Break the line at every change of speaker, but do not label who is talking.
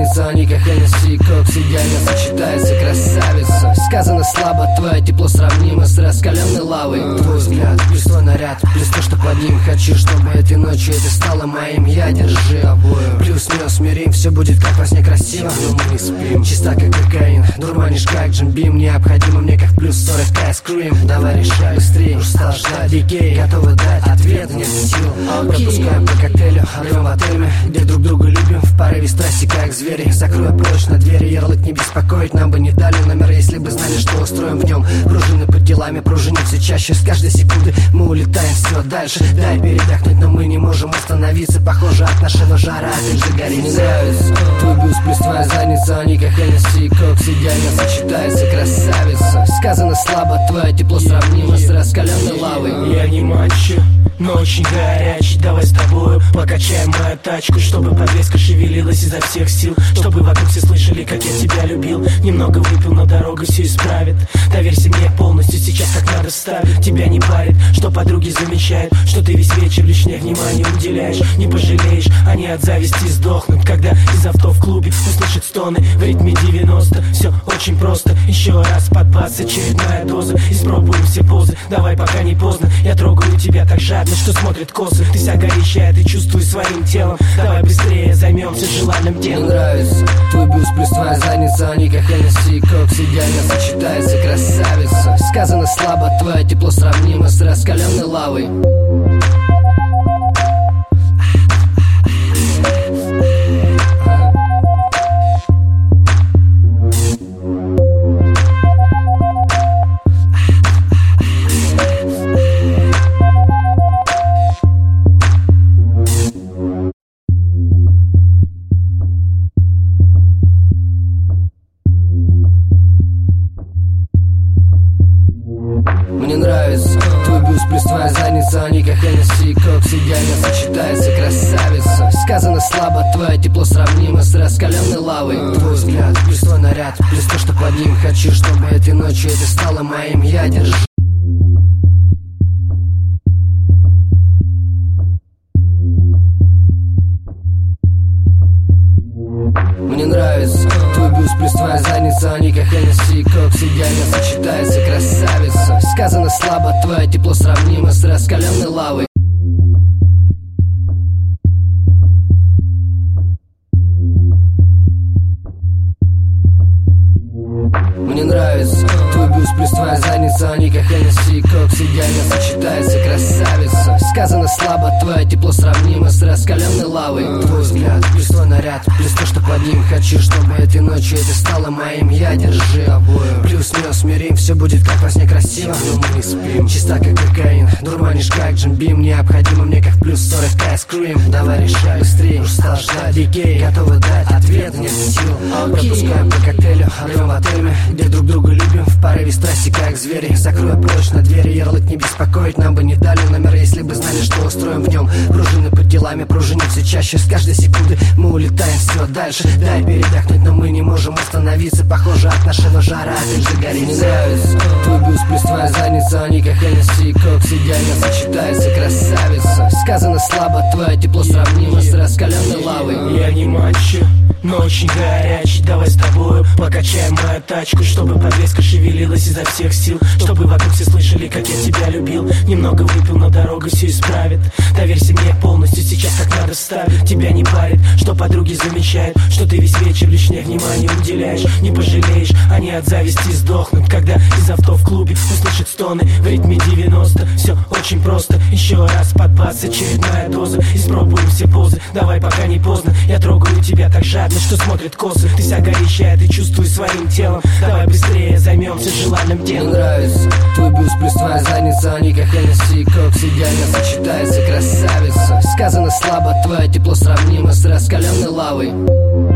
задница, а не как Hennessy и Кокс. Идеально сочетается, красавица. Сказано слабо, твое тепло сравнимо с раскаленной лавой. Твой взгляд, плюс твой наряд, плюс то, что под ним. Хочу, чтобы этой ночью это стало моим. Я держи обоим. Плюс-минус мирим, все будет как во сне красиво. Но мы не спим, чисто как кокаин. Дурманишь как джимбим, необходимо мне как плюс 40 айскрим. Давай решай быстрее, устал ждать. Дикей, готовы дать ответ, нет сил. Пропускаем по коктейлю, рвем в отеле, где друг друга любим в порыве страсти, как звери. Закрою прочно двери, ярлык не беспокоить. Нам бы не дали номер, если бы знали, что устроим в нем. Пружины под делами, пружиним все чаще. С каждой секунды мы улетаем все дальше. Дай передохнуть, но мы не можем остановиться. Похоже, от нашего жара ты же горит. Мне нравится твой бюст плюс твоя задница, а не как Hennessy и Кокс. Идеально сочетается, красавица. Сказано слабо, твое тепло сравнимо с раскаленной лавой.
Я не мальчик, но очень горячий. Давай с тобою покачаем мою тачку, чтобы подвеска шевелилась изо всех сил, чтобы вокруг все слышали, как я тебя любил. Немного выпил, но дорога все исправит. Доверься мне полностью, сейчас как надо ставить. Тебя не парит, что подруги замечают, что ты весь вечер лишь мне внимание уделяешь. Не пожалеешь, они от зависти сдохнут, когда из авто в клубе услышат стоны в ритме 90. Все очень просто, еще раз под бас, очередная доза. Испробуем все позы, давай пока не поздно. Я трогаю тебя так жадно, что смотрит косы. Ты вся горячая, ты чувствуешь своим телом. Давай быстрее займемся желанным делом.
Мне нравится твой бюст плюс твоя задница, а не как Hennessy и Кокс. Идеально сочетается, красавица. Сказано слабо, твое тепло сравнимо с раскаленной лавой. Мне нравится твой бюст плюс твоя задница, а не как Hennessy и Кокс. Идеально сочетается, красавица. Сказано слабо, твое тепло сравнимо с раскаленной лавой. Твой взгляд, плюс твой наряд, плюс то, что под ним. Хочу, чтобы этой ночью это стало моим. Я держу. Мне нравится твой бюст плюс твоя задница, а не как Hennessy и Кокс. Идеально сочетается, красавица. Сказано слабо, твое тепло сравнимо с раскаленной лавой. Мне нравится твой бюст плюс твоя задница, а не как Hennessy и Кокс. Идеально сочетается, красавица. Сказано слабо, твое тепло сравнимо с раскаленной лавой. Твой взгляд, плюс твой наряд, плюс то, что под ним. Хочу, чтобы этой ночью это стало моим. Я держи обоим. Плюс-минус мирим, все будет как во сне красиво. Но мы не спим, чисто как кокаин. Дурманишь как джимбим, необходимо мне как плюс 40 айскрим. Давай решай быстрее, устал ждать. Дикей, готовы дать ответ, нет сил. Пропускаем по коктейлю, рвем в отеле, где друг друга любим в порыве страсти, как звери. Закрою прочно двери, ярлык не беспокоить. Нам бы не дали номер, если бы знали, что устроим в нем. Пружины под делами, пружиним все чаще. С каждой секунды мы улетаем все дальше. Дай передохнуть, но мы не можем остановиться. Похоже, от нашего жара ты же горит. Мне нравится твой бюст плюс твоя задница, а не как Hennessy и Кокс. Идеально сочетается, красавица. Сказано слабо, твое тепло сравнимо с раскаленной лавой.
Я не мальчик, но очень горячий. Давай с тобою покачаем мою тачку, чтобы подвеска шевелилась изо всех сил, чтобы вокруг все слышали, как я тебя любил. Немного выпил, но дорога все исправит. Доверься мне полностью, сейчас как надо ставить. Тебя не парит, что подруги замечают, что ты весь вечер лишь мне внимание уделяешь. Не пожалеешь, они от зависти сдохнут, когда из авто в клубе услышат стоны в ритме 90. Все очень просто, еще раз под бас, очередная доза. Испробуем все позы, давай пока не поздно. Я трогаю тебя так жадно, что смотрит косы. Ты вся горячая, ты чувствуешь своим телом. Давай быстрее займемся желанным делом.
Мне нравится твой бюст плюс твоя задница, а не как Hennessy и Кокс. Идеально сочетается, красавица. Сказано слабо, твое тепло сравнимо с раскаленной лавой.